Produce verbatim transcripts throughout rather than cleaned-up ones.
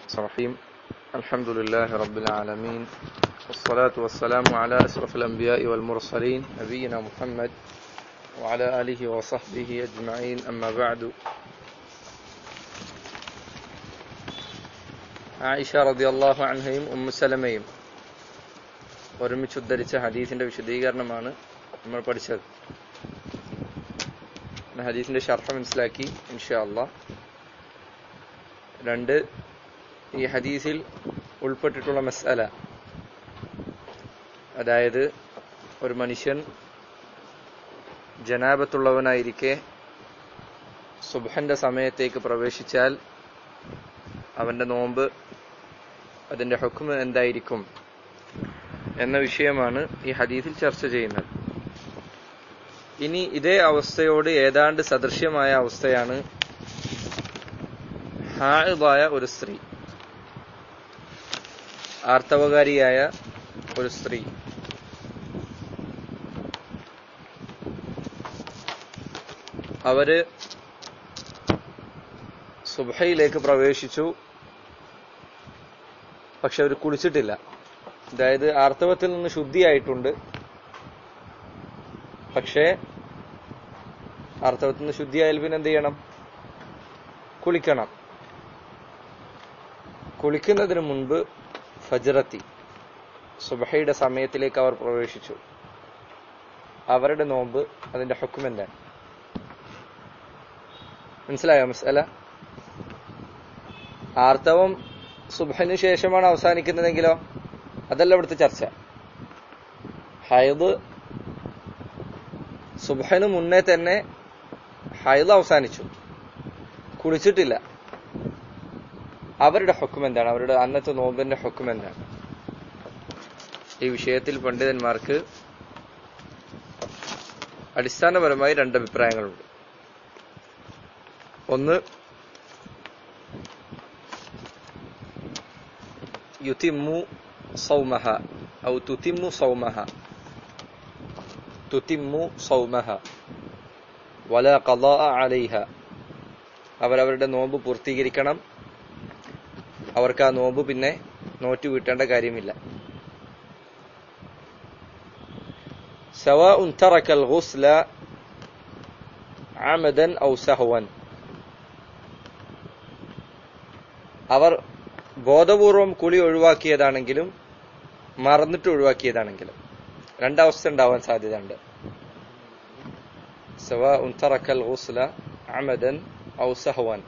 الرحيم الحمد لله رب العالمين والصلاة والسلام على أشرف الأنبياء والمرسلين نبينا محمد وعلى آله وصحبه أجمعين أما بعد ആയിഷ റളിയല്ലാഹു അൻഹയും ഉമ്മു സലമയും ഒരുമിച്ച് ഉദ്ധരിച്ച ഹദീസിന്റെ വിശദീകരണമാണ് നമ്മൾ പഠിച്ചത്. ഹദീസിന്റെ ശർഹ് മനസ്സിലാക്കി ഇൻഷാ അല്ലാഹ്. രണ്ട്, ഈ ഹദീസിൽ ഉൾപ്പെട്ടിട്ടുള്ള മസ്അല, അതായത് ഒരു മനുഷ്യൻ ജനാബത്തുള്ളവനായിരിക്കെ സുബ്ഹിന്റെ സമയത്തേക്ക് പ്രവേശിച്ചാൽ അവന്റെ നോമ്പ്, അതിന്റെ ഹുക്മ് എന്തായിരിക്കും എന്ന വിഷയമാണ് ഈ ഹദീസിൽ ചർച്ച ചെയ്യുന്നത്. ഇനി ഇതേ അവസ്ഥയോട് ഏതാണ്ട് സദൃശ്യമായ അവസ്ഥയാണ് ഹായിദായ ഒരു സ്ത്രീ, ആർത്തവകാരിയായ ഒരു സ്ത്രീ. അവര് സുബ്ഹയിലേക്ക് പ്രവേശിച്ചു, പക്ഷെ അവർ കുളിച്ചിട്ടില്ല. അതായത് ആർത്തവത്തിൽ നിന്ന് ശുദ്ധിയായിട്ടുണ്ട്, പക്ഷേ ആർത്തവത്തിൽ നിന്ന് ശുദ്ധിയായാൽ പിന്നെ എന്ത് ചെയ്യണം? കുളിക്കണം. കുളിക്കുന്നതിന് മുൻപ് ഫജ്റത്തി, സുബ്ഹയുടെ സമയത്തിലേക്ക് അവർ പ്രവേശിച്ചു. അവരുടെ നോമ്പ്, അതിന്റെ ഹുക്ം എന്താണ്? മനസ്സിലായോ മസ്അല? ആർത്തവം സുബ്ഹിന് ശേഷമാണ് അവസാനിക്കുന്നതെങ്കിലോ? അതല്ല ഇവിടുത്തെ ചർച്ച. ഹൈദ് സുബ്ഹിന് മുന്നേ തന്നെ ഹൈദ് അവസാനിച്ചു, കുളിച്ചിട്ടില്ല. അവരുടെ ഹുക്ം എന്താണ്? അവരുടെ അന്നത്തെ നോമ്പിന്റെ ഹുക്ം എന്താണ്? ഈ വിഷയത്തിൽ പണ്ഡിതന്മാർക്ക് അടിസ്ഥാനപരമായി രണ്ട് അഭിപ്രായങ്ങളുണ്ട്. ഒന്ന്, യുതിമ്മു സൗമഹ ഔ തുതിമ്മു സൗമഹ തുതിമ്മു സൗമഹ വലാ ഖളാഅ അലൈഹ. അവരവരുടെ നോമ്പ് പൂർത്തീകരിക്കണം, അവർക്ക് ആ നോമ്പ് പിന്നെ നോറ്റ് വീട്ടേണ്ട കാര്യമില്ല. സവാഉൻ തറക്കൽ ഗുസ്ല അമദൻ ഔ സഹവൻ. അവർ ബോധപൂർവം കുളി ഒഴിവാക്കിയതാണെങ്കിലും മറന്നിട്ട് ഒഴിവാക്കിയതാണെങ്കിലും രണ്ടവസ്ഥ ഉണ്ടാവാൻ സാധ്യതയുണ്ട്. സവാഉൻ തറക്കൽ ഗുസ്ല അമദൻ ഔ സഹവൻ.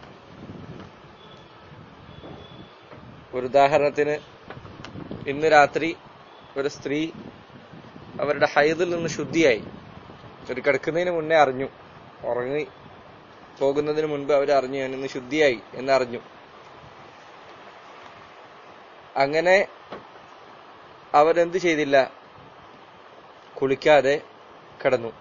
ഒരു ഉദാഹരണത്തിന്, ഇന്ന് രാത്രി ഒരു സ്ത്രീ അവരുടെ ഹൈദിൽ നിന്ന് ശുദ്ധിയായി, ഒരു കിടക്കുന്നതിന് മുന്നേ അറിഞ്ഞു, ഉറങ്ങി പോകുന്നതിന് മുൻപ് അവർ അറിഞ്ഞു ഞാൻ ഇന്ന് ശുദ്ധിയായി എന്നറിഞ്ഞു. അങ്ങനെ അവരെന്ത് ചെയ്തില്ല? കുളിക്കാതെ കിടന്നു.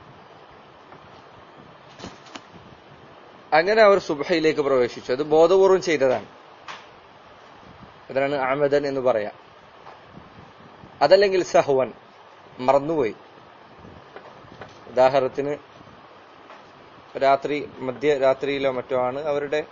അങ്ങനെ അവർ സുബ്ഹയിലേക്ക് പ്രവേശിച്ചു. അത് ബോധപൂർവം ചെയ്തതാണ്. അതിനാണ് അമദൻ എന്ന് പറയാം. അതല്ലെങ്കിൽ സഹവൻ, മറന്നുപോയി. ഉദാഹരണത്തിന്, രാത്രി മധ്യരാത്രിയിലോ മറ്റോ ആണ് അവരുടെ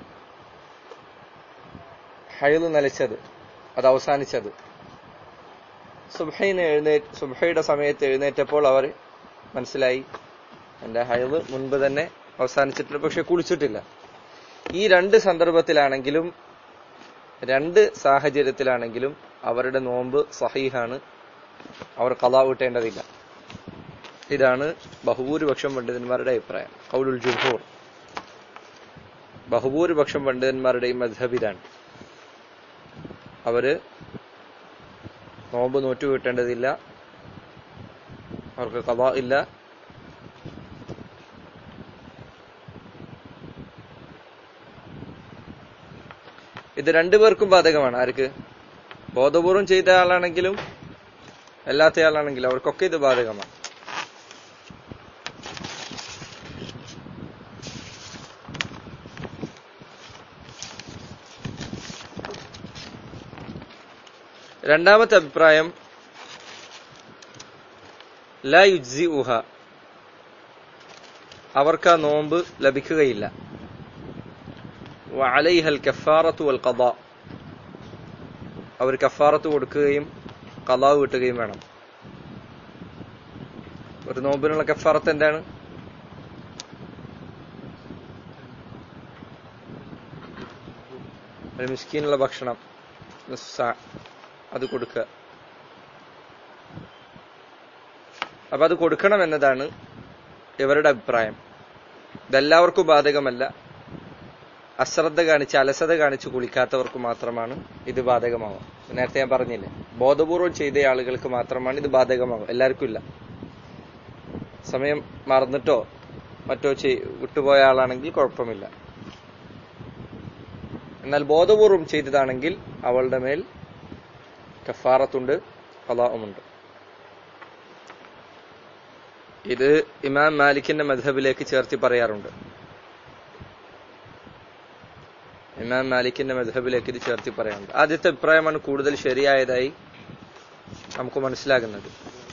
ഹൈദ് നിലച്ചത്, അത് അവസാനിച്ചത്. സുബ്ഹയിന് എഴുന്നേറ്റ് സുബ്ഹയുടെ സമയത്ത് എഴുന്നേറ്റപ്പോൾ അവർ മനസ്സിലായി എന്റെ ഹൈദ് മുൻപ് തന്നെ അവസാനിച്ചിട്ടില്ല, പക്ഷെ കുളിച്ചിട്ടില്ല. ഈ രണ്ട് സന്ദർഭത്തിലാണെങ്കിലും, രണ്ട് സാഹചര്യത്തിലാണെങ്കിലും അവരുടെ നോമ്പ് സഹീഹാണ്, അവർ ഖളാ വീട്ടേണ്ടതില്ല. ഇതാണ് ബഹുഭൂരിപക്ഷം പണ്ഡിതന്മാരുടെ അഭിപ്രായം. ഖൗലുൽ ജുംഹൂർ, ബഹുഭൂരിപക്ഷം പണ്ഡിതന്മാരുടെയും മദ്ഹബ് ഇതാണ്. അവര് നോമ്പ് നോറ്റു വീട്ടേണ്ടതില്ല, അവർക്ക് ഖളാ ഇല്ല. ഇത് രണ്ടുപേർക്കും ബാധകമാണ്. ആർക്ക്? ബോധപൂർവം ചെയ്ത ആളാണെങ്കിലും അല്ലാത്ത ആളാണെങ്കിലും അവർക്കൊക്കെ ഇത് ബാധകമാണ്. രണ്ടാമത്തെ അഭിപ്രായം, ലാ യുജ്സിഉഹ, അവർക്ക് ആ നോമ്പ് ലഭിക്കുകയില്ല. വഅലൈഹൽ കഫാറത്തു വൽ ഖദാ, അവർ കഫാറത്ത് കൊടുക്കുകയും ഖളാ വീട്ടുകയും വേണം. ഒരു നോമ്പിനുള്ള കഫാറത്ത് എന്താണ്? ഒരു മിസ്കീനുള്ള ഭക്ഷണം അത് കൊടുക്കുക. അപ്പൊ അത് കൊടുക്കണം എന്നതാണ് ഇവരുടെ അഭിപ്രായം. ഇതെല്ലാവർക്കും ബാധകമല്ല. അശ്രദ്ധ കാണിച്ച് അലസത കാണിച്ച് കുളിക്കാത്തവർക്ക് മാത്രമാണ് ഇത് ബാധകമാവുക. നേരത്തെ ഞാൻ പറഞ്ഞില്ലേ, ബോധപൂർവം ചെയ്ത ആളുകൾക്ക് മാത്രമാണ് ഇത് ബാധകമാവുക, എല്ലാവർക്കും ഇല്ല. സമയം മറന്നിട്ടോ മറ്റോ വിട്ടുപോയ ആളാണെങ്കിൽ കുഴപ്പമില്ല. എന്നാൽ ബോധപൂർവം ചെയ്തതാണെങ്കിൽ അവളുടെ മേൽ കഫാറത്തുണ്ട്, ഖളാഉമുണ്ട്. ഇത് ഇമാം മാലിക്കിന്റെ മദ്ഹബിലേക്ക് ചേർത്തി പറയാറുണ്ട്. ഇമാം മാലിക്കിന്റെ മദ്ഹബിലേക്ക് ഇത് ചേർത്തി പറയാറുണ്ട്. ആദ്യത്തെ അഭിപ്രായമാണ് കൂടുതൽ ശരിയായതായി നമുക്ക് മനസ്സിലാകുന്നത്.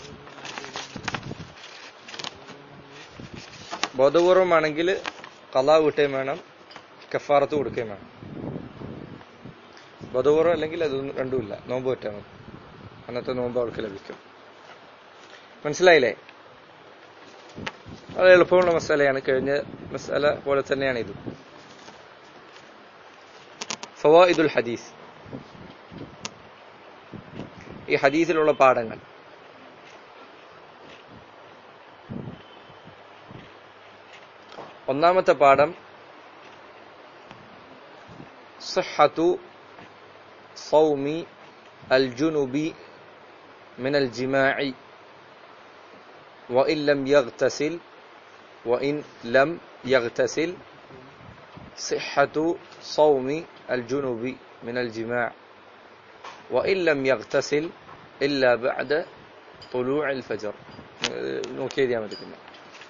ബോധപൂർവമാണെങ്കിൽ ഖളാ വീട്ടുകയും വേണം, കഫാറത്ത് കൊടുക്കുകയും വേണം. ബോധപൂർവം അല്ലെങ്കിൽ അതൊന്നും രണ്ടുമില്ല, നോമ്പ് പറ്റാൻ മതി. അന്നത്തെ നോമ്പ് അവൾക്ക് ലഭിക്കും. മനസ്സിലായില്ലേ? വളരെ എളുപ്പമുള്ള മസാലയാണ്. കഴിഞ്ഞ മസാല പോലെ തന്നെയാണ് ഇത്. ഫവായിദുൽ ഹദീസ്, ഈ ഹദീസിലുള്ള പാഠങ്ങൾ. ഒന്നാമത്തെ പാഠം സിഹ്ഹത്തു സൗമി അൽ ജുനുബി മിനൽ ജിമാഇ വഇൻ ലം യഗ്തസിൽ വഇൻ ലം യഗ്തസിൽ. സിഹ്ഹത്തു സൗമി അൽ ജുനുബി മിനൽ ജിമാഇ വഇൻ ലം യഗ്തസിൽ ഇല്ലാ ബഅദ തുലൂഇൽ ഫജ്ർ. നോക്കിയാൽ മതി. പിന്നെ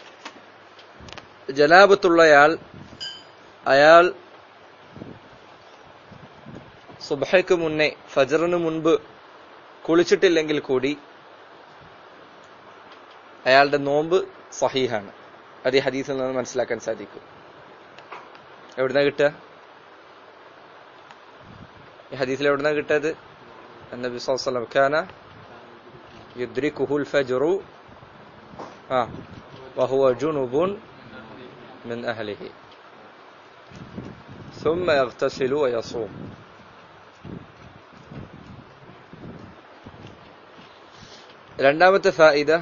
ജനാബത്തുള്ളയാൾ അയാൾ സുബ്ഹയ്ക്ക് മുന്നേ ഫജ്റിന് മുൻപ് കുളിച്ചിട്ടില്ലെങ്കിൽ കൂടി അയാളുടെ നോമ്പ് സഹീഹാണ്. അത് ഈ ഹദീസിൽ നിന്ന് മനസ്സിലാക്കാൻ സാധിക്കും. എവിടുന്നാ കിട്ടുക? ഈ ഹദീസിൽ എവിടുന്നാ കിട്ടത്? നബി സല്ലല്ലാഹു അലൈഹി വസല്ലം കാന യുദ്രികുഹുൽ ഫജ്റു ആ വഹുവ ജുനുബുൻ മിൻ അഹ്ലിഹി ثم يغتسل ويصوم. രണ്ടാമത്തെ ഫായിദ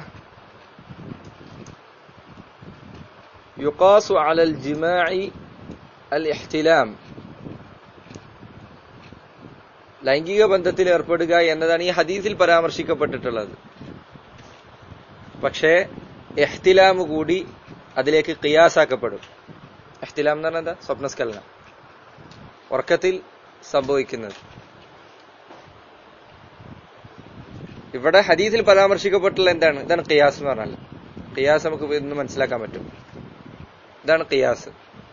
യുഖാസു അലൽ ജിമാഇ അൽ ഇഹ്തിലാം. ലൈംഗിക ബന്ധത്തിൽ ഏർപ്പെടുക എന്നതാണ് ഈ ഹദീസിൽ പരാമർശിക്കപ്പെട്ടിട്ടുള്ളത്. പക്ഷേ ഇഹ്തിലാം കൂടി അതിലേക്ക് ഖിയാസാക്കപ്പെടും. ഇഹ്തിലാം എന്ന് പറഞ്ഞാൽ എന്താ? സ്വപ്നസ്ഖലനം, ഉറക്കത്തിൽ സംഭവിക്കുന്നത്. ഇവിടെ ഹദീസിൽ പരാമർശിക്കപ്പെട്ടുള്ള എന്താണ്? ഇതാണ് ഖിയാസ് എന്ന് പറഞ്ഞാൽ. ഖിയാസ് നമുക്ക് ഇന്ന് മനസ്സിലാക്കാൻ പറ്റും. ഇതാണ് ഖിയാസ്.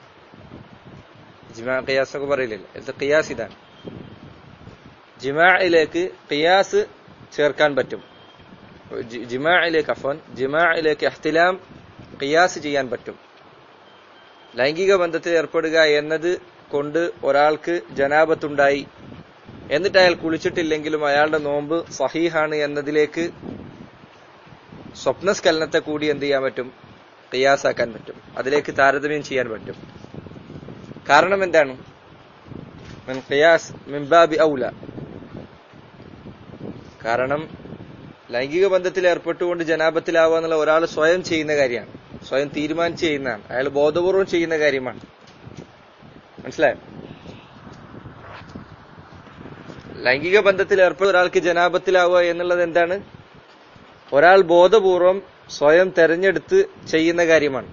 ജിമാ ഖിയാസ് എന്നൊക്കെ പറയില്ലല്ലോ. ഇത് ഖിയാസ് ഇതാണ്. ജിമാഇലേക്ക് ഖിയാസ് ചേർക്കാൻ പറ്റും. ജിമാഇലേക്ക് അഫ്വൻ ജിമാഇലേക്ക് ഇഹ്തിലാം ഖിയാസ് ചെയ്യാൻ പറ്റും. ലൈംഗിക ബന്ധത്തിൽ ഏർപ്പെടുക എന്നത് കൊണ്ട് ഒരാൾക്ക് ജനാബത്തുണ്ടായി, എന്നിട്ട് അയാൾ കുളിച്ചിട്ടില്ലെങ്കിലും അയാളുടെ നോമ്പ് സഹീഹാണ് എന്നതിലേക്ക് സ്വപ്നസ്ഖലനത്തെ കൂടി എന്ത് ചെയ്യാൻ പറ്റും? ഖിയാസാക്കാൻ പറ്റും. അതിലേക്ക് താരതമ്യം ചെയ്യാൻ പറ്റും. കാരണം എന്താണ്? മിൻ ഖിയാസ് മിൻ ബാബി ഔല. കാരണം ലൈംഗിക ബന്ധത്തിൽ ഏർപ്പെട്ടുകൊണ്ട് ജനാബത്തിലാവുക എന്നുള്ള ഒരാൾ സ്വയം ചെയ്യുന്ന കാര്യമാണ്, സ്വയം തീരുമാനിച്ച് ചെയ്യുന്നതാണ്, അയാൾ ബോധപൂർവം ചെയ്യുന്ന കാര്യമാണ്. മനസ്സിലായോ? ലൈംഗിക ബന്ധത്തിൽ ഏർപ്പെടുന്ന ഒരാൾക്ക് ജനാബത്തിലാവുക എന്നുള്ളത് എന്താണ്? ഒരാൾ ബോധപൂർവം സ്വയം തെരഞ്ഞെടുത്ത് ചെയ്യുന്ന കാര്യമാണ്.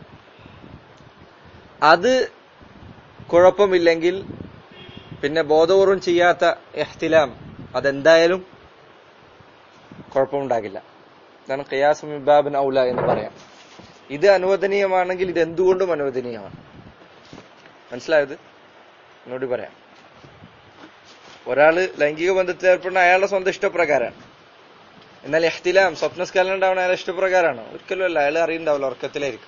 അത് കുഴപ്പമില്ലെങ്കിൽ പിന്നെ ബോധപൂർവം ചെയ്യാത്ത ഇഹ്തിലാം അതെന്തായാലും കുഴപ്പമുണ്ടാകില്ല. ഇതാണ് ഖിയാസ് മിൻ ബാബിൻ ഔല എന്ന് പറയാം. ഇത് അനുവദനീയമാണെങ്കിൽ ഇത് എന്തുകൊണ്ടും അനുവദനീയമാണ്. മനസ്സിലായത്? എന്നോട് പറയാം. ഒരാള് ലൈംഗിക ബന്ധത്തിൽ ഏർപ്പെടുന്ന അയാളുടെ സ്വന്തം ഇഷ്ടപ്രകാരമാണ്. എന്നാൽ ഇഹ്തിലാം സ്വപ്നസ്ഖലനം ഉണ്ടാവുന്ന അയാളുടെ ഇഷ്ടപ്രകാരമാണോ? ഒരിക്കലും അല്ല. അയാൾ അറിയുന്നുണ്ടാവില്ല, ഉറക്കത്തിലായിരിക്കും.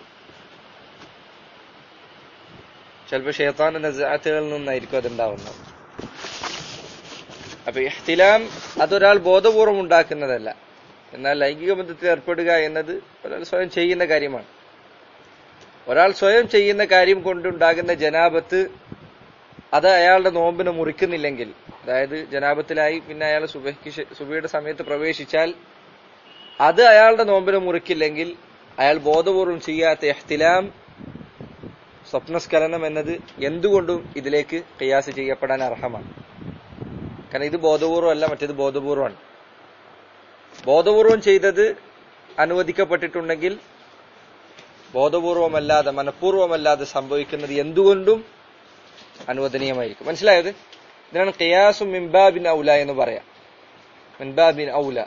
ചിലപ്പോൾ ശൈത്താന്റെ നസാഅത്തുകളിൽ നിന്നായിരിക്കും അതുണ്ടാവുന്നത്. അപ്പൊ ഇഹ്തിലാം അതൊരാൾ ബോധപൂർവം ഉണ്ടാക്കുന്നതല്ല. എന്നാൽ ലൈംഗിക ബന്ധത്തിൽ ഏർപ്പെടുക എന്നത് ഒരാൾ സ്വയം ചെയ്യുന്ന കാര്യമാണ്. ഒരാൾ സ്വയം ചെയ്യുന്ന കാര്യം കൊണ്ടുണ്ടാകുന്ന ജനാബത്ത് അത് അയാളുടെ നോമ്പിനെ മുറിക്കുന്നില്ലെങ്കിൽ, അതായത് ജനാബത്തിലായി പിന്നെ അയാൾ സുബഹിക്ക് സുബഹിയുടെ സമയത്ത് പ്രവേശിച്ചാൽ അത് അയാളുടെ നോമ്പിനെ മുറിക്കില്ലെങ്കിൽ അയാൾ ബോധപൂർവം ചെയ്യാത്ത ഇഹ്തിലാം, സ്വപ്നസ്ഖലനം എന്നത് എന്തുകൊണ്ടും ഇതിലേക്ക് ഖിയാസ് ചെയ്യപ്പെടാൻ അർഹമാണ്. കാരണം ഇത് ബോധപൂർവം അല്ല, മറ്റേത് ബോധപൂർവമാണ്. ബോധപൂർവം ചെയ്തത് അനുവദിക്കപ്പെട്ടിട്ടുണ്ടെങ്കിൽ ബോധപൂർവമല്ലാതെ മനഃപൂർവമല്ലാതെ സംഭവിക്കുന്നത് എന്തുകൊണ്ടും അനുവദനീയമായിരിക്കും. മനസ്സിലായത്? ഇതിനാണ് ഖിയാസു മിൻബാബിൻ ഔല എന്ന് പറയാം. മിൻബാബിൻ ഔല,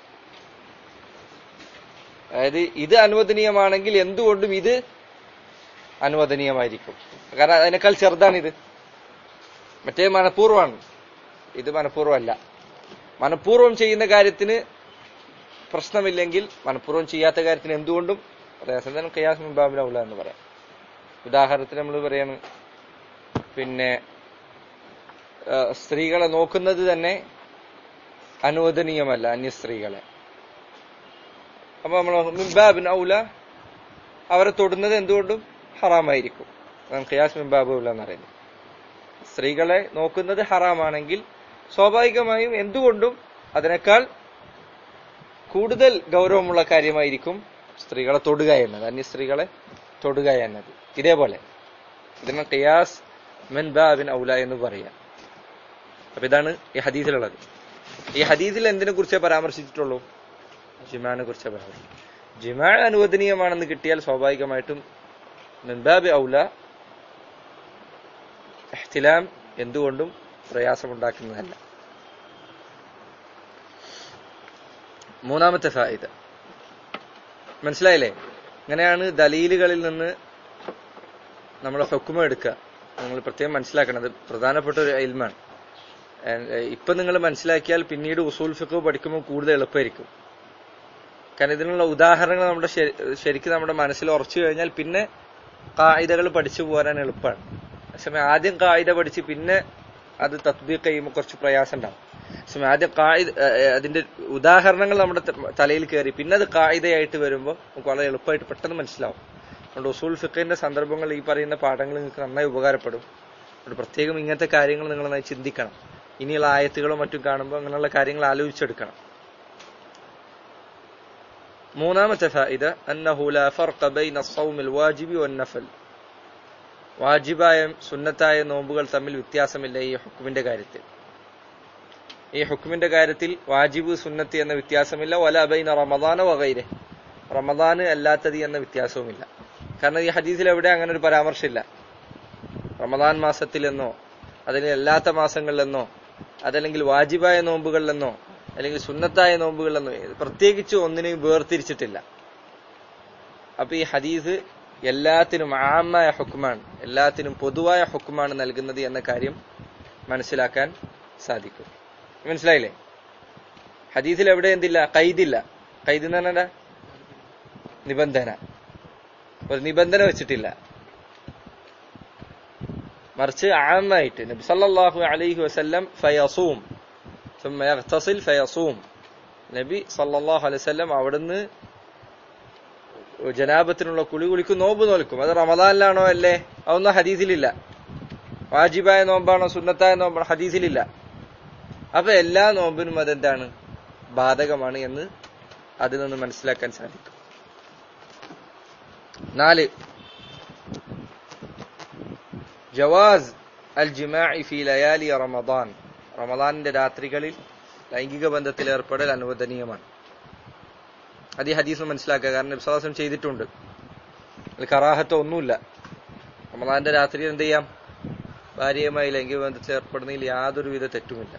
അതായത് ഇത് അനുവദനീയമാണെങ്കിൽ എന്തുകൊണ്ടും ഇത് അനുവദനീയമായിരിക്കും. കാരണം അതിനേക്കാൾ ചെറുതാണിത്. മറ്റേ മനഃപൂർവമാണ്, ഇത് മനഃപൂർവമല്ല. മനഃപൂർവം ചെയ്യുന്ന കാര്യത്തിന് പ്രശ്നമില്ലെങ്കിൽ മനഃപൂർവം ചെയ്യാത്ത കാര്യത്തിന് എന്തുകൊണ്ടും പ്രയാസം. ഖിയാസ് മിൻബാബിൻ ഔല എന്ന് പറയാം. ഉദാഹരണത്തിന് നമ്മൾ പറയാണ്, പിന്നെ സ്ത്രീകളെ നോക്കുന്നത് തന്നെ അനുവദനീയമല്ല, അന്യ സ്ത്രീകളെ. അപ്പൊ നമ്മൾ മിൻബാബിൻ ഔല അവരെ തൊടുന്നത് എന്തുകൊണ്ടും ഹറാമായിരിക്കും. ഖിയാസ് മിൻബാബിൻ ഔല എന്ന് പറയുന്നത്. സ്ത്രീകളെ നോക്കുന്നത് ഹറാമാണെങ്കിൽ സ്വാഭാവികമായും എന്തുകൊണ്ടും അതിനേക്കാൾ കൂടുതൽ ഗൗരവമുള്ള കാര്യമായിരിക്കും സ്ത്രീകളെ തൊടുക എന്നത്, അന്യ സ്ത്രീകളെ തൊടുക എന്നത്. ഇതേപോലെ ഇതിന് ഖിയാസ് മിൻബാബിൻ ഔല എന്ന് പറയാം. അപ്പൊ ഇതാണ് ഈ ഹദീസിലുള്ളത്. ഈ ഹദീസിൽ എന്തിനെ കുറിച്ചേ പരാമർശിച്ചിട്ടുള്ളൂ? ജിമാനെ കുറിച്ച് പരാമർശിച്ചു. ജിമാ അനുവദനീയമാണെന്ന് കിട്ടിയാൽ സ്വാഭാവികമായിട്ടും മിൻബാബി ഔല ഇഹ്തിലാം എന്തുകൊണ്ടും പ്രയാസമുണ്ടാക്കുന്നതല്ല. മൂന്നാമത്തെ ഫായിദ മനസ്സിലായില്ലേ? ഇങ്ങനെയാണ് ദലീലുകളിൽ നിന്ന് നമ്മൾ ഹുക്മ എടുക്കുക. നിങ്ങൾ പ്രത്യേകം മനസ്സിലാക്കണത് പ്രധാനപ്പെട്ട ഒരു ഇൽമാണ്. ഇപ്പൊ നിങ്ങൾ മനസ്സിലാക്കിയാൽ പിന്നീട് ഉസൂൽ ഫിഖ് പഠിക്കുമ്പോൾ കൂടുതൽ എളുപ്പമായിരിക്കും. കാരണം ഇതിനുള്ള ഉദാഹരണങ്ങൾ നമ്മുടെ ശരിക്കും നമ്മുടെ മനസ്സിൽ ഉറച്ചു കഴിഞ്ഞാൽ പിന്നെ ഖായിദകൾ പഠിച്ചു പോരാൻ എളുപ്പമാണ്. അതേസമയം ആദ്യം ഖായിദ പഠിച്ച് പിന്നെ അത് തത്ബീഖ് ചെയ്യുമ്പോൾ കുറച്ച് പ്രയാസം ഉണ്ടാവും. അതേസമയം ആദ്യം ഖായിദ അതിന്റെ ഉദാഹരണങ്ങൾ നമ്മുടെ തലയിൽ കയറി പിന്നെ അത് ഖായിദയായിട്ട് വരുമ്പോൾ നമുക്ക് വളരെ എളുപ്പമായിട്ട് പെട്ടെന്ന് മനസ്സിലാവും. അതുകൊണ്ട് ഉസൂൽ ഫിഖിന്റെ സന്ദർഭങ്ങൾ ഈ പറയുന്ന പാഠങ്ങൾ നിങ്ങൾക്ക് നന്നായി ഉപകാരപ്പെടും. അതുകൊണ്ട് പ്രത്യേകം ഇങ്ങനത്തെ കാര്യങ്ങൾ നിങ്ങൾ നന്നായി ചിന്തിക്കണം. ഇനിയുള്ള ആയത്തുകളും മറ്റും കാണുമ്പോൾ അങ്ങനെയുള്ള കാര്യങ്ങൾ ആലോചിച്ചെടുക്കണം. മൂന്നാമത്തെ ഫായിദ അന്നഹു ലാ ഫർഖ ബൈന അസ്സൗമിൽ വാജിബി വന്നഫൽ. വാജിബായ സുന്നത്തായ നോമ്പുകൾ തമ്മിൽ വ്യത്യാസമില്ല ഈ ഹുക്മിന്റെ കാര്യത്തിൽ. ഈ ഹുക്മിന്റെ കാര്യത്തിൽ വാജിബ് സുന്നത്ത് എന്ന വ്യത്യാസമില്ല. വല ബൈന റമദാന വഗൈരിഹി, റമദാന് അല്ലാത്തത് എന്ന വ്യത്യാസവുമില്ല. കാരണം ഈ ഹദീസിൽ എവിടെ അങ്ങനെ ഒരു പരാമർശമില്ല. റമദാൻ മാസത്തിലെന്നോ അതിന് അല്ലാത്ത മാസങ്ങളിലെന്നോ അതല്ലെങ്കിൽ വാജിബായ നോമ്പുകളിലെന്നോ അല്ലെങ്കിൽ സുന്നത്തായ നോമ്പുകളിലെന്നോ പ്രത്യേകിച്ച് ഒന്നിനെയും വേർതിരിച്ചിട്ടില്ല. അപ്പൊ ഈ ഹദീസ് എല്ലാത്തിനും ആമായ ഹുക്മാണ്, എല്ലാത്തിനും പൊതുവായ ഹുക്മാണ് നൽകുന്നത് എന്ന കാര്യം മനസ്സിലാക്കാൻ സാധിക്കും. മനസ്സിലായില്ലേ? ഹദീസിൽ എവിടെ എന്തില്ല? ഖൈദില്ല. ഖൈദ് എന്ന് പറഞ്ഞാ നിബന്ധന, ഒരു നിബന്ധന വെച്ചിട്ടില്ല. മറിച്ച് ആമായിട്ട് നബി സല്ലല്ലാഹു അലൈഹി വസല്ലം ഫയസൂം ثم يغتسل فيصوم, നബി സല്ലല്ലാഹു അലൈഹി വസല്ലം അവിടുന്ന് ജനാബത്തിനുള്ള കുളി കുളിക്കും, നോമ്പ് നോൽക്കും. അത് റമദാനിലാണോ അല്ലേ? അതൊന്നും ഹദീസിലില്ല. വാജിബായ നോമ്പാണോ സുന്നത്തായ നോമ്പാണോ? ഹദീസിലില്ല. അപ്പൊ എല്ലാ നോമ്പിനും അതെന്താണ്? ബാധകമാണ് എന്ന് അതിൽ നിന്ന് മനസ്സിലാക്കാൻ സാധിക്കും. നാല്, ജവാസ് അൽ ജിമാഇ ഫി ലയാലി റമദാൻ. റമദാനിന്റെ രാത്രികളിൽ ലൈംഗിക ബന്ധത്തിൽ ഏർപ്പെടൽ അനുവദനീയമാണ്. അത് ഈ ഹദീസ് മനസ്സിലാക്കുക. കാരണം നബി സല്ലല്ലാഹു അലൈഹി വസല്ലം ചെയ്തിട്ടുണ്ട്. അതിൽ കറാഹത്തോ ഒന്നുമില്ല. റമദാനിന്റെ രാത്രിയിൽ എന്ത് ചെയ്യാം? ഭാര്യയുമായി ലൈംഗിക ബന്ധത്തിൽ ഏർപ്പെടുന്നതിൽ യാതൊരുവിധ തെറ്റുമില്ല.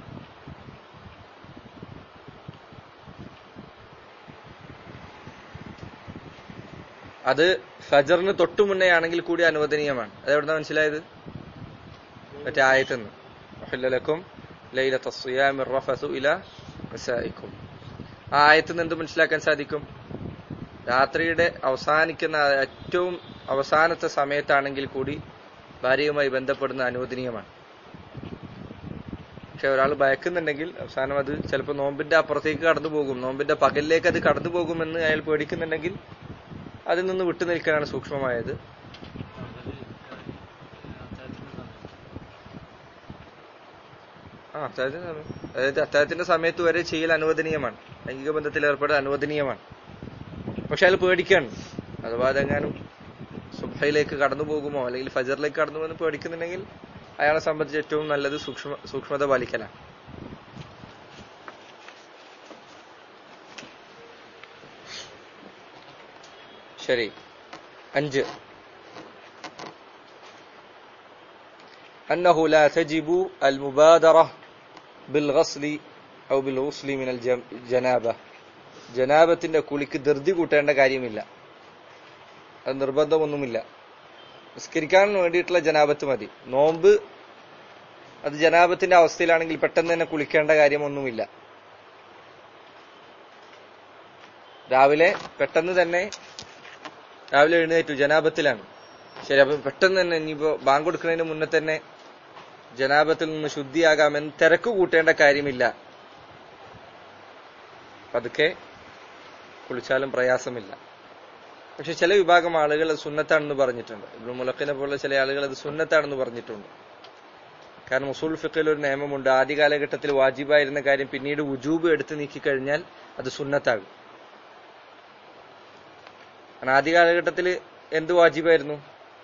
അത് ഫജറിന് തൊട്ടു മുന്നേ ആണെങ്കിൽ കൂടി അനുവദനീയമാണ്. അതെവിടുന്ന മനസ്സിലായത്? മറ്റേ ആയത്തുനിന്ന് ഉഹില്ലലക്കും ലൈലത്ത സിയാമിർ റഫസു ഇലാ നിസാഇക്കും. ആ ആയത്തുനിന്ന് എന്ത് മനസ്സിലാക്കാൻ സാധിക്കും? രാത്രിയുടെ അവസാനിക്കുന്ന ഏറ്റവും അവസാനത്തെ സമയത്താണെങ്കിൽ കൂടി ഭാര്യയുമായി ബന്ധപ്പെടുന്ന അനുവദനീയമാണ്. പക്ഷെ ഒരാൾ ഭയക്കുന്നുണ്ടെങ്കിൽ അവസാനം അത് ചിലപ്പോൾ നോമ്പിന്റെ അപ്പുറത്തേക്ക് കടന്നു പോകും, നോമ്പിന്റെ പകലിലേക്ക് അത് കടന്നു പോകുമെന്ന് അയാൾ പേടിക്കുന്നുണ്ടെങ്കിൽ അതിൽ നിന്ന് വിട്ടു നിൽക്കാനാണ് സൂക്ഷ്മമായത്. ആ അത്താഴത്തിന് സമയം, അതായത് അത്താഴത്തിന്റെ സമയത്ത് വരെ ചെയ്യൽ അനുവദനീയമാണ്, ലൈംഗിക ബന്ധത്തിൽ ഏർപ്പെടാൻ അനുവദനീയമാണ്. പക്ഷെ അയാൾ പേടിക്കാണ്, അഥവാ അതെങ്ങാനും സുബ്ഹയിലേക്ക് കടന്നു പോകുമോ അല്ലെങ്കിൽ ഫജറിലേക്ക് കടന്നു പോകുമെന്ന് പേടിക്കുന്നുണ്ടെങ്കിൽ അയാളെ സംബന്ധിച്ച് ഏറ്റവും നല്ലത് സൂക്ഷ്മ സൂക്ഷ്മത പാലിക്കലാണ്. ശരി. അഞ്ച്, أنه لا تجب المبادرة بالغسل أو بالغسل من الجنابة. ജനാബത്തിന്റെ കുളിക്ക് ധൃതി കൂട്ടേണ്ട കാര്യമില്ല, അത് നിർബന്ധമൊന്നുമില്ല. നിസ്കരിക്കാൻ വേണ്ടിയിട്ടുള്ള ജനാബത്ത് മതി. നോമ്പ് അത് ജനാബത്തിന്റെ അവസ്ഥയിലാണെങ്കിൽ പെട്ടെന്ന് തന്നെ കുളിക്കേണ്ട കാര്യമൊന്നുമില്ല. രാവിലെ പെട്ടെന്ന് തന്നെ രാവിലെ എഴുന്നേറ്റു, ജനാബത്തിലാണ്, ശരി, അപ്പൊ പെട്ടെന്ന് തന്നെ ഇനിയിപ്പോ ബാങ്ക് കൊടുക്കുന്നതിന് മുന്നേ തന്നെ ജനാബത്തിൽ നിന്ന് ശുദ്ധിയാകാമെന്ന് തിരക്ക് കൂട്ടേണ്ട കാര്യമില്ല. പതുക്കെ കുളിച്ചാലും പ്രയാസമില്ല. പക്ഷെ ചില വിഭാഗം ആളുകൾ അത് സുന്നത്താണെന്ന് പറഞ്ഞിട്ടുണ്ട്. ഇബ്നു മുലഖിനെ പോലുള്ള ചില ആളുകൾ അത് സുന്നത്താണെന്ന് പറഞ്ഞിട്ടുണ്ട്. കാരണം ഉസൂൽ ഫിഖിൽ ഒരു നിയമമുണ്ട്, ആദ്യ കാലഘട്ടത്തിൽ വാജിബായിരുന്ന കാര്യം പിന്നീട് വുജൂബ് എടുത്തു നീക്കിക്കഴിഞ്ഞാൽ അത് സുന്നത്താകും. ആദ്യ കാലഘട്ടത്തിൽ എന്ത് വാജിബായിരുന്നു?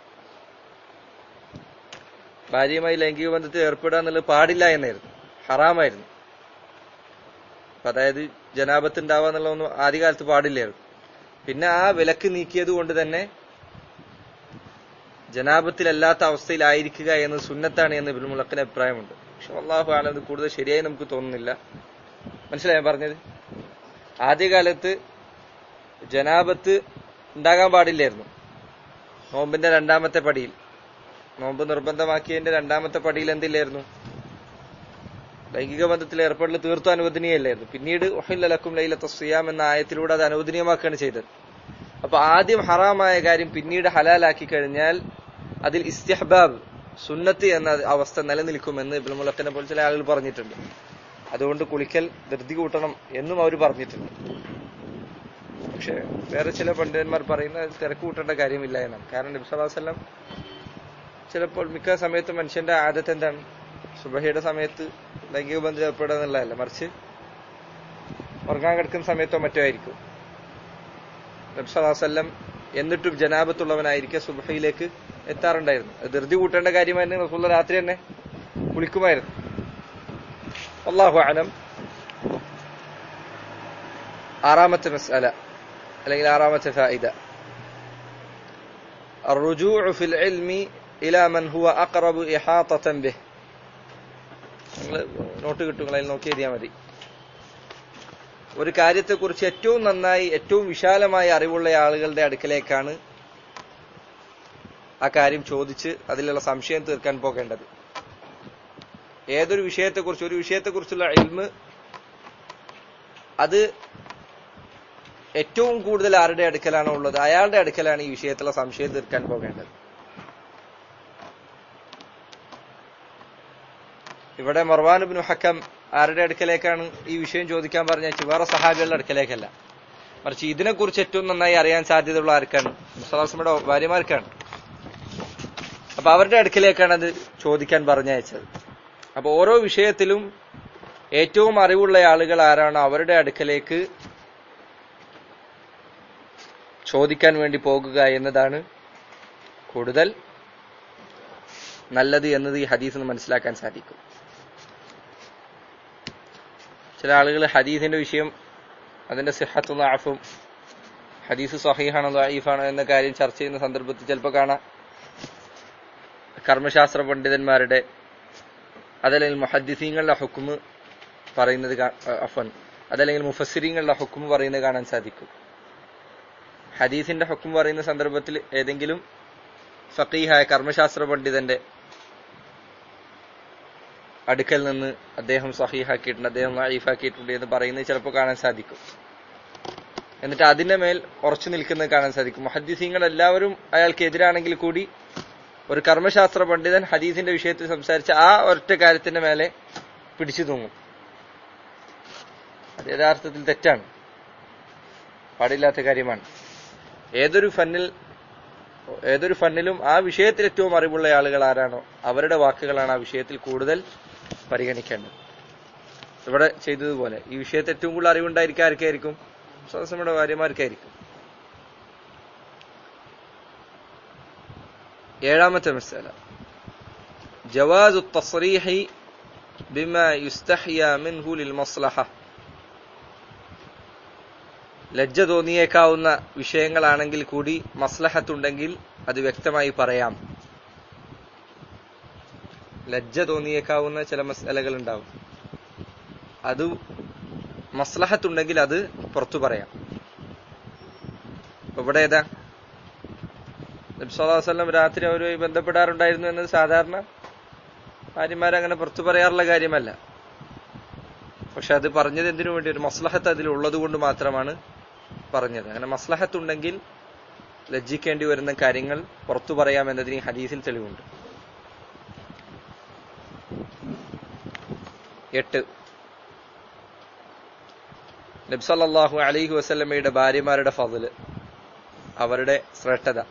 ഭാര്യയുമായി ലൈംഗിക ബന്ധത്തിൽ ഏർപ്പെടുക എന്നുള്ളത് പാടില്ല എന്നായിരുന്നു, ഹറാമായിരുന്നു. അതായത് ജനാബത്ത് ഉണ്ടാവുക എന്നുള്ളതൊന്നും ആദ്യകാലത്ത് പാടില്ലായിരുന്നു. പിന്നെ ആ വിലക്ക് നീക്കിയത് കൊണ്ട് തന്നെ ജനാബത്തിലല്ലാത്ത അവസ്ഥയിലായിരിക്കുക എന്നത് സുന്നത്താണ് എന്ന് ഇബ്നു മുലഖിന് അഭിപ്രായമുണ്ട്. പക്ഷെ അല്ലാഹു അഅലം അത് കൂടുതൽ ശരിയായി നമുക്ക് തോന്നുന്നില്ല. മനസ്സിലായോ പറഞ്ഞത്? ആദ്യകാലത്ത് ജനാബത്ത് ഉണ്ടാകാൻ പാടില്ലായിരുന്നു. നോമ്പിന്റെ രണ്ടാമത്തെ പടിയിൽ, നോമ്പ് നിർബന്ധമാക്കിയതിന്റെ രണ്ടാമത്തെ പടിയിൽ എന്തില്ലായിരുന്നു? ലൈംഗിക ബന്ധത്തിൽ ഏർപ്പെടൽ തീർത്തും അനുവദനീയല്ലായിരുന്നു. പിന്നീട് ഉഹില്ല ലക്കും ലൈലത്ത സിയാം എന്ന ആയത്തിലൂടെ അത് അനുവദനീയമാക്കുകയാണ് ചെയ്തത്. അപ്പൊ ആദ്യം ഹറാമായ കാര്യം പിന്നീട് ഹലാലാക്കി കഴിഞ്ഞാൽ അതിൽ ഇസ്തിഹ്ബാബ്, സുന്നത്ത് എന്ന അവസ്ഥ നിലനിൽക്കുമെന്ന് ഇബ്നു മുലഖിനെ പോലെ ചില ആളുകൾ പറഞ്ഞിട്ടുണ്ട്. അതുകൊണ്ട് കുളിക്കൽ ധൃതി കൂട്ടണം എന്നും അവർ പറഞ്ഞിട്ടുണ്ട്. പക്ഷെ വേറെ ചില പണ്ഡിതന്മാർ പറയുന്നത് തിരക്ക് കൂട്ടേണ്ട കാര്യമില്ല എന്നാണ്. കാരണം നബി സല്ലല്ലാഹു അലൈഹി വസല്ലം ചിലപ്പോൾ മിക്ക സമയത്തും മനുഷ്യന്റെ ആദത്ത് എന്താണ്? സുബഹിയുടെ സമയത്ത് ലൈംഗിക ബന്ധം ഏർപ്പെടുക എന്നുള്ളതല്ല, മറിച്ച് ഉറങ്ങാൻ കിടക്കുന്ന സമയത്തോ മറ്റോ ആയിരിക്കും. നബി സല്ലല്ലാഹു അലൈഹി വസല്ലം എന്നിട്ടും ജനാബത്തുള്ളവനായിരിക്കെ സുബഹിയിലേക്ക് എത്താറുണ്ടായിരുന്നു. അത് ധൃതി കൂട്ടേണ്ട കാര്യമായിരുന്നു. റസൂലുള്ളാഹി രാത്രി തന്നെ കുളിക്കുമായിരുന്നു. അല്ലാഹു അഅലം. ആറാമത്തെ മസ്അല അല്ലെങ്കിൽ ആറാമത്തെ ഫായിദ, الرجوع في العلم إلى من هو أقرب إحاطة به. നിങ്ങൾ നോട്ട് കിട്ടും, അതിൽ നോക്കി എഴുതിയാൽ മതി. ഒരു കാര്യത്തെക്കുറിച്ച് ഏറ്റവും നന്നായി ഏറ്റവും വിശാലമായ അറിവുള്ള ആളുകളുടെ അടുക്കലേക്കാണ് ആ കാര്യം ചോദിച്ച് അതിലുള്ള സംശയം തീർക്കാൻ പോകേണ്ടത്. ഏതൊരു വിഷയത്തെക്കുറിച്ച് ഒരു വിഷയത്തെക്കുറിച്ചുള്ള ഇൽമ് അത് ഏറ്റവും കൂടുതൽ ആരുടെ അടുക്കലാണോ ഉള്ളത് അയാളുടെ അടുക്കലാണ് ഈ വിഷയത്തിലുള്ള സംശയം തീർക്കാൻ പോകേണ്ടത്. ഇവിടെ മർവാൻ ഇബ്നു ഹക്കം ആരുടെ അടുക്കലേക്കാണ് ഈ വിഷയം ചോദിക്കാൻ പറഞ്ഞാൽ വേറെ സഹാബികളുടെ അടുക്കലേക്കല്ല, മറിച്ച് ഇതിനെക്കുറിച്ച് ഏറ്റവും നന്നായി അറിയാൻ സാധ്യതയുള്ള ആർക്കാണ്? മുസ്ലിങ്ങളുടെ ഭാര്യമാർക്കാണ്. അപ്പൊ അവരുടെ അടുക്കലേക്കാണ് അത് ചോദിക്കാൻ പറഞ്ഞയച്ചത്. അപ്പൊ ഓരോ വിഷയത്തിലും ഏറ്റവും അറിവുള്ള ആളുകൾ ആരാണോ അവരുടെ അടുക്കലേക്ക് ചോദിക്കാൻ വേണ്ടി പോകുക എന്നതാണ് കൂടുതൽ നല്ലത് എന്നത് ഈ ഹദീസിൽ നിന്ന് മനസ്സിലാക്കാൻ സാധിക്കും. ചില ആളുകൾ ഹദീസിന്റെ വിഷയം അതിന്റെ സിഹത്തും ദഅഫും, ഹദീസ് സഹീഹാണോ ദഈഫാണോ എന്ന കാര്യം ചർച്ച ചെയ്യുന്ന സന്ദർഭത്തിൽ ചിലപ്പോൾ കാണാം കർമ്മശാസ്ത്ര പണ്ഡിതന്മാരുടെ അതല്ലെങ്കിൽ മുഹദ്ദിസീങ്ങളുടെ ഹുക്മ് പറയുന്നത് അഫൻ അതല്ലെങ്കിൽ മുഫസ്സിരീങ്ങളുടെ ഹുക്മ് പറയുന്നത് കാണാൻ സാധിക്കും. ഹദീസിന്റെ ഹുക്മ് പറയുന്ന സന്ദർഭത്തിൽ ഏതെങ്കിലും ഫഖീഹായ കർമ്മശാസ്ത്ര പണ്ഡിതന്റെ അടുക്കൽ നിന്ന് അദ്ദേഹം സഹീഹാക്കിയിട്ടുണ്ട്, അദ്ദേഹം ദഈഫാക്കിയിട്ടുണ്ട് എന്ന് പറയുന്നത് ചിലപ്പോൾ കാണാൻ സാധിക്കും. എന്നിട്ട് അതിന്റെ മേൽ ഉറച്ചു നിൽക്കുന്നത് കാണാൻ സാധിക്കും. മുഹദ്ദിസീങ്ങൾ എല്ലാവരും അയാൾക്ക് എതിരാണെങ്കിൽ കൂടി ഒരു കർമ്മശാസ്ത്ര പണ്ഡിതൻ ഹദീസിന്റെ വിഷയത്തിൽ സംസാരിച്ച ആ ഒറ്റ കാര്യത്തിന്റെ മേലെ പിടിച്ചു തൂങ്ങും. അത് യഥാർത്ഥത്തിൽ തെറ്റാണ്, പാടില്ലാത്ത കാര്യമാണ്. ഏതൊരു ഫന്നിൽ ഏതൊരു ഫന്നിലും ആ വിഷയത്തിൽ ഏറ്റവും അറിവുള്ള ആളുകൾ ആരാണോ അവരുടെ വാക്കുകളാണ് ആ വിഷയത്തിൽ കൂടുതൽ പരിഗണിക്കേണ്ടത്. ഇവിടെ ചെയ്തതുപോലെ ഈ വിഷയത്തിൽ ഏറ്റവും കൂടുതൽ അറിവുണ്ടായിരിക്കുക ആർക്കായിരിക്കും? നമ്മുടെ ഭാര്യമാർക്കായിരിക്കും. ഏഴാമത്തെ മസ്അല ജവാസു തസ്രീഹി ബിമാ യുസ്തഹ്യ മിൻഹു ലിൽ മസ്ലഹ. ലജ്ജ തോന്നിയേക്കാവുന്ന വിഷയങ്ങളാണെങ്കിൽ കൂടി മസ്ലഹത്തുണ്ടെങ്കിൽ അത് വ്യക്തമായി പറയാം. ലജ്ജ തോന്നിയേക്കാവുന്ന ചില മസ്അലകൾ ഉണ്ടാവും, അത് മസ്ലഹത്തുണ്ടെങ്കിൽ അത് പുറത്തു പറയാം. ഇവിടെ ഏതാ നബി സല്ലല്ലാഹു അലൈഹി വസല്ലം രാത്രി അവരുമായി ബന്ധപ്പെടാറുണ്ടായിരുന്നു എന്നത് സാധാരണ ഭാര്യമാരങ്ങനെ പുറത്തു പറയാറുള്ള കാര്യമല്ല. പക്ഷെ അത് പറഞ്ഞത് എന്തിനു വേണ്ടി? ഒരു മസ്ലഹത്ത് അതിലുള്ളത് കൊണ്ട് മാത്രമാണ് പറഞ്ഞത്. അങ്ങനെ മസ്ലഹത്തുണ്ടെങ്കിൽ ലജ്ജിക്കേണ്ടി വരുന്ന കാര്യങ്ങൾ പുറത്തു പറയാം എന്നതിന് ഈ ഹദീസിൽ തെളിവുണ്ട്. എട്ട്, നബി സല്ലല്ലാഹു അലൈഹി വസല്ലമയുടെ ഭാര്യമാരുടെ ഫضല്, അവരുടെ ശ്രേഷ്ഠത.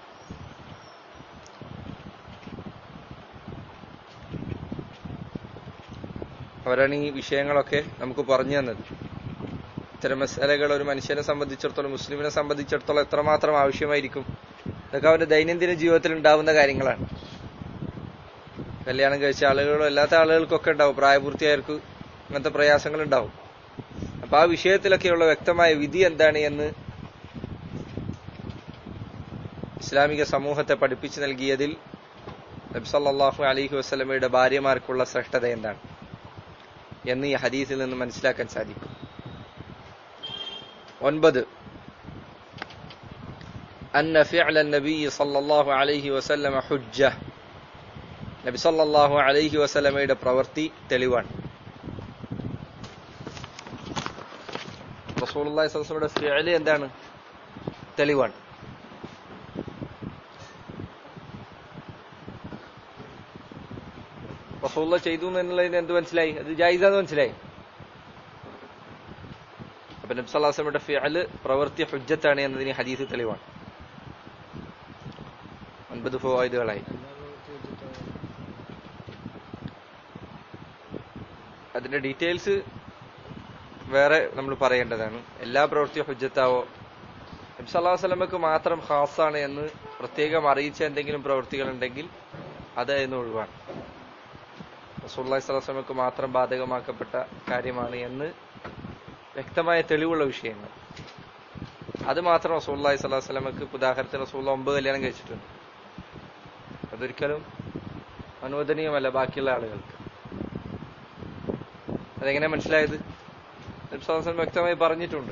അവരാണ് ഈ വിഷയങ്ങളൊക്കെ നമുക്ക് പറഞ്ഞു തന്നത്. ഇത്തരം മസലകൾ ഒരു മനുഷ്യനെ സംബന്ധിച്ചിടത്തോളം, മുസ്ലിമിനെ സംബന്ധിച്ചിടത്തോളം എത്രമാത്രം ആവശ്യമായിരിക്കും. ഇതൊക്കെ അവന്റെ ദൈനംദിന ജീവിതത്തിൽ ഉണ്ടാവുന്ന കാര്യങ്ങളാണ്. കല്യാണം കഴിച്ച ആളുകളോ അല്ലാത്ത ആളുകൾക്കൊക്കെ ഉണ്ടാവും, പ്രായപൂർത്തിയായവർക്ക് അങ്ങനത്തെ പ്രയാസങ്ങൾ ഉണ്ടാവും. അപ്പൊ ആ വിഷയത്തിലൊക്കെയുള്ള വ്യക്തമായ വിധി എന്താണ് എന്ന് ഇസ്ലാമിക സമൂഹത്തെ പഠിപ്പിച്ചു നൽകിയതിൽ നബി സല്ലല്ലാഹു അലൈഹി വസല്ലമയുടെ ഭാര്യമാർക്കുള്ള ശ്രേഷ്ഠത എന്താണ് എന്ന് ഈ ഹദീസിൽ നിന്ന് മനസ്സിലാക്കാൻ സാധിക്കും. ഒൻപത്, അന്ന ഫിഅല നബി സല്ലല്ലാഹു അലൈഹി വസല്ലമ ഹുജ്ജ. നബി സല്ലല്ലാഹു അലൈഹി വസല്ലമയുടെ പ്രവൃത്തി തെളിവാണ്. റസൂലുള്ളാഹി സ്വല്ലല്ലാഹു അലൈഹി വസല്ലമയുടെ ഫിഅൽ എന്താണ്? തെളിവാണ്. റസൂലുള്ളാഹി ചെയ്തു എന്നുള്ളതിന് എന്ത് മനസ്സിലായി? അത് ജായിസാന്ന് മനസ്സിലായി. അപ്പൊ നബി സല്ലല്ലാഹു അലൈഹി വസല്ലമയുടെ ഫിഅൽ, പ്രവൃത്തി ഹുജ്ജത്താണ് എന്നതിന് ഹദീസ് തെളിവാണ്. ഒൻപത് ഫവായിദുകളായി. അതിന്റെ ഡീറ്റെയിൽസ് വേറെ നമ്മൾ പറയേണ്ടതാണ്. എല്ലാ പ്രവൃത്തിയും ഹുജ്ജത്താവോ, നബി സല്ലല്ലാഹു അലൈഹി വസല്ലമക്ക് മാത്രം ഖാസാണ് എന്ന് പ്രത്യേകം അറിയിച്ച എന്തെങ്കിലും പ്രവൃത്തികൾ ഉണ്ടെങ്കിൽ അത് എന്ന് ഒഴിവാണ്. റസൂലുള്ളാഹി സ്വല്ലല്ലാഹു അലൈഹി വസല്ലമക്ക് മാത്രം ബാധകമാക്കപ്പെട്ട കാര്യമാണ് എന്ന് വ്യക്തമായ തെളിവുള്ള വിഷയങ്ങൾ, അത് മാത്രം റസൂലുള്ളാഹി സ്വല്ലല്ലാഹു അലൈഹി വസല്ലമക്ക്, ഉദാഹരണത്തിന് റസൂലുള്ളാഹി ഒമ്പത് കല്യാണം കഴിച്ചിട്ടുണ്ട്, അതൊരിക്കലും അനുവദനീയമല്ല ബാക്കിയുള്ള ആളുകൾക്ക്. അതെങ്ങനെ മനസ്സിലായത്? നബി സല്ലല്ലാഹു അലൈഹി വസല്ലം വ്യക്തമായി പറഞ്ഞിട്ടുണ്ട്.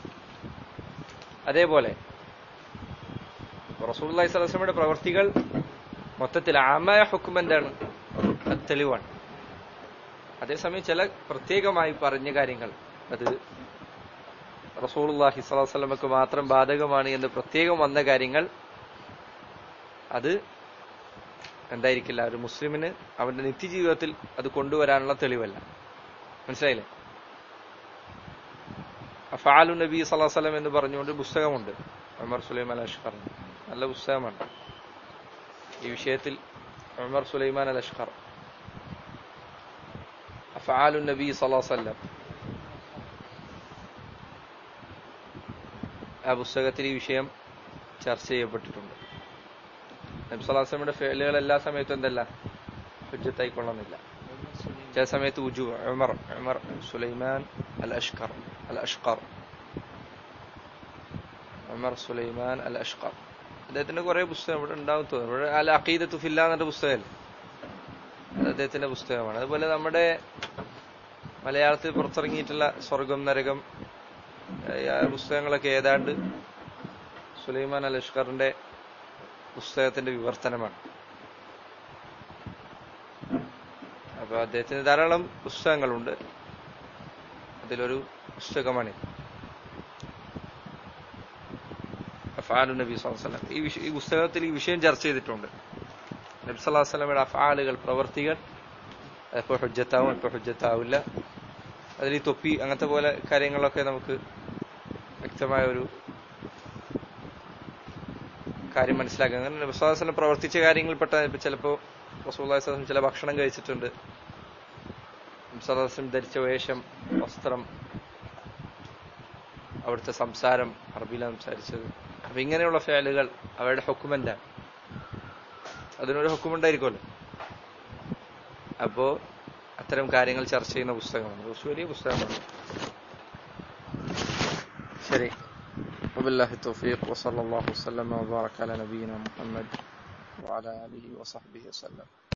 അതേപോലെ റസൂലുള്ളാഹി സ്വല്ലല്ലാഹു അലൈഹി വസല്ലമയുടെ പ്രവർത്തികൾ മൊത്തത്തിൽ ആമായ ഹുക്ം എന്താണ്? അത് തെളിവാണ്. അതേസമയം ചില പ്രത്യേകമായി പറഞ്ഞ കാര്യങ്ങൾ അത് റസൂലുള്ളാഹി സ്വല്ലല്ലാഹു അലൈഹി വസല്ലമക്ക് മാത്രം ബാധകമാണ് എന്ന് പ്രത്യേകം വന്ന കാര്യങ്ങൾ അത് എന്തായിരിക്കില്ല, ഒരു മുസ്ലിമിന് അവന്റെ നിത്യജീവിതത്തിൽ അത് കൊണ്ടുവരാനുള്ള തെളിവല്ല. മനസ്സിലായില്ലേ? അഫ്ആലു നബി സല്ലല്ലാഹു അലൈഹി വസല്ലം എന്ന് പറഞ്ഞുകൊണ്ട് പുസ്തകമുണ്ട്, ഉമർ സുലൈമാൻ അൽ അഷ്ഖർ. നല്ല പുസ്തകമാണ് ഈ വിഷയത്തിൽ. ഉമർ സുലൈമാൻ അൽ അഷ്ഖർ, അഫ്ആലു നബി സല്ലല്ലാഹു അലൈഹി വസല്ലം, ആ പുസ്തകത്തിൽ ഈ വിഷയം ചർച്ച ചെയ്യപ്പെട്ടിട്ടുണ്ട്. നബി സല്ലല്ലാഹു അലൈഹി വസല്ലമയുടെ ഫിഅലുകൾ എല്ലാ സമയത്തും എന്തല്ല ഹുജ്ജത്തായിക്കൊള്ളുന്നില്ല. ചില സമയത്ത് ഉജു. ഉമർ ഉമർ സുലൈമാൻ അൽ അഷ്ഖർ അൽ അഷ്ഖർ ഉമർ സുലൈമാൻ അൽ അഷ്ഖർ, അദ്ദേഹത്തിന്റെ കുറെ പുസ്തകം ഇവിടെ ഉണ്ടാവും തോന്നുന്നു. ഇവിടെ അൽ അഖീദത്തു ഫില്ലാ എന്ന പുസ്തകം അത് അദ്ദേഹത്തിന്റെ പുസ്തകമാണ്. അതുപോലെ നമ്മുടെ മലയാളത്തിൽ പുറത്തിറങ്ങിയിട്ടുള്ള സ്വർഗം നരകം പുസ്തകങ്ങളൊക്കെ ഏതാണ്ട് സുലൈമാൻ അൽ അഷ്ഖറിന്റെ പുസ്തകത്തിന്റെ വിവർത്തനമാണ്. അപ്പൊ അദ്ദേഹത്തിന് ധാരാളം പുസ്തകങ്ങളുണ്ട്, അതിലൊരു പുസ്തകമാണ് അഫ്ആലു നബി സല്ലല്ലാഹു അലൈഹി വസല്ലം. ഈ വിഷയം ഈ പുസ്തകത്തിൽ ഈ വിഷയം ചർച്ച ചെയ്തിട്ടുണ്ട്. നബി സല്ലല്ലാഹു അലൈഹി വസല്ലമയുടെ അഫ്ആലുകൾ, പ്രവർത്തികൾ അതിപ്പോൾ ഹുജ്ജത്താവും, ഇപ്പോൾ ഹുജ്ജത്താവില്ല. അതിൽ ഈ തൊപ്പി അങ്ങനത്തെ പോലെ കാര്യങ്ങളൊക്കെ നമുക്ക് വ്യക്തമായ ഒരു കാര്യം മനസ്സിലാക്കുക. അങ്ങനെ നബി സല്ലല്ലാഹു അലൈഹി വസല്ലം പ്രവർത്തിച്ച കാര്യങ്ങളിൽപ്പെട്ട ഇപ്പൊ ചിലപ്പോൾ റസൂലുള്ളാഹി സ്വല്ലല്ലാഹു അലൈഹി വസല്ലം ചില ഭക്ഷണം കഴിച്ചിട്ടുണ്ട്, നബി സല്ലല്ലാഹു അലൈഹി വസല്ലം ധരിച്ച വേഷം, വസ്ത്രം, അവിടുത്തെ സംസാരം, അറബിയിലാണ് സംസാരിച്ചത്. അപ്പൊ ഇങ്ങനെയുള്ള ഫഅലുകൾ അവരുടെ ഹുക്മെന്റാണ്, അതിനൊരു ഹുക്മുണ്ടായിരിക്കുമല്ലോ. അപ്പോ അത്തരം കാര്യങ്ങൾ ചർച്ച ചെയ്യുന്ന പുസ്തകമാണ്, കുറച്ച് വലിയ പുസ്തകമാണ്. ശരി, وبالله التوفيق وصلى الله وسلم وبارك على نبينا محمد وعلى آله وصحبه وسلم.